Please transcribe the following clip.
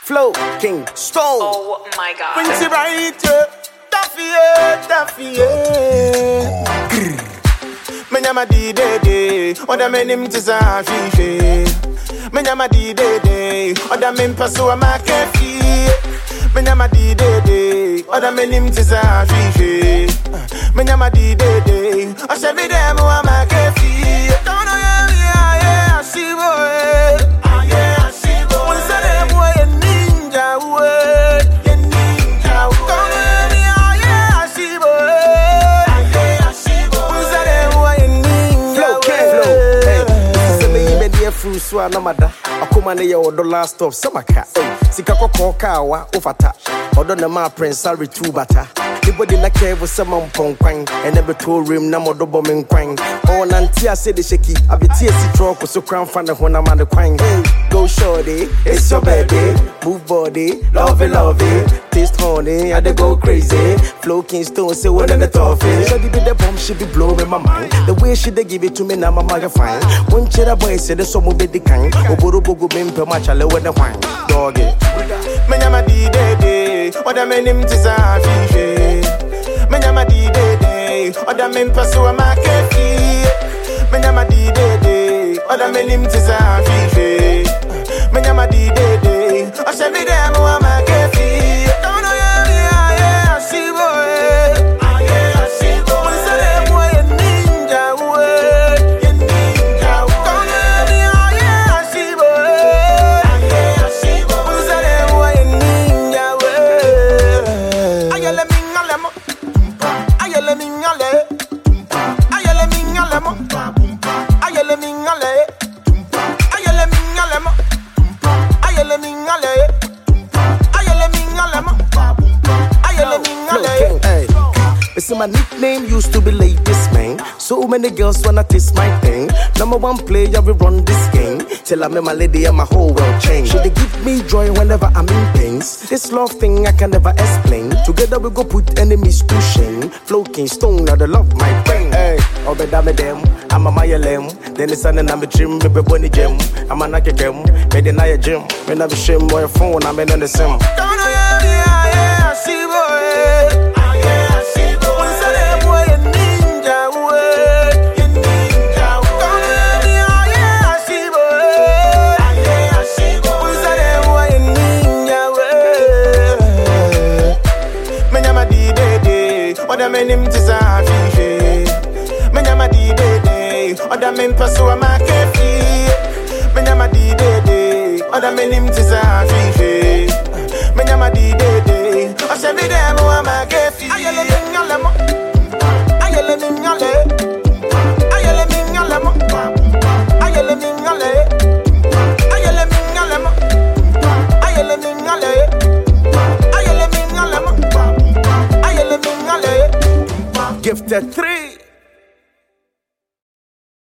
Flow King Stone. Oh my God. When she right, Daffy. Menyama di de, oda menim tisa fife. Menyama di de, oda mempaso amakefi. Menyama di de, oda menim tisa fife. Menyama di de, o se bi dem wa amakefi. Don't know yeah, she boy. Yeah, she boy. When say dem wa ninja way. So anamada akoma ne ye odo last stop samaka sika kokko kawa ofata odo na ma prince ari two bata anybody na kevo sama mponkwan ene beto rim na modo bomen kwan on anti ase de sheki abeti esi truck so kran fa ne ho na ma de kwan go shorty it's your baby move body love it taste honey I dey go crazy Flow King Stone say one in the toffee she be the bomb she be blowing my mind the way she dey give it to me na mama fine one chera boy say the so mo be the kind oboro bogo bempe ma chale when the wine doggy menyama di de oda menim tisa fife menyama di de oda mempaso amakefi menyama di de oda menim tisa fife menyama di de o se bi dem wa amakefi So my nickname used to be Ladies Man. So many girls wanna taste my thing. Number one player, we run this game. Till I met my lady and my whole world changed. She they give me joy whenever I'm in pains. This love thing I can never explain. Together we go put enemies to shame. Flow King Stone, now the love my brain. Hey, obeda me dem, I'm a mayalem. Then the sun and I'm a trim, baby bunny gem. I'm a nake gem, made in a gym. When I be shame boy phone, I'm in the sim. Don't know yeah, she boy. Oda menim tisa fife menyama di de oda mempaso amakefi menyama di de oda menim tisa fife menyama di de o se bi dem wa amakefi ayele nyale mo ayele nyale ayele nyale mo ayele nyale ayele nyale mo ayele nyale Gifted 3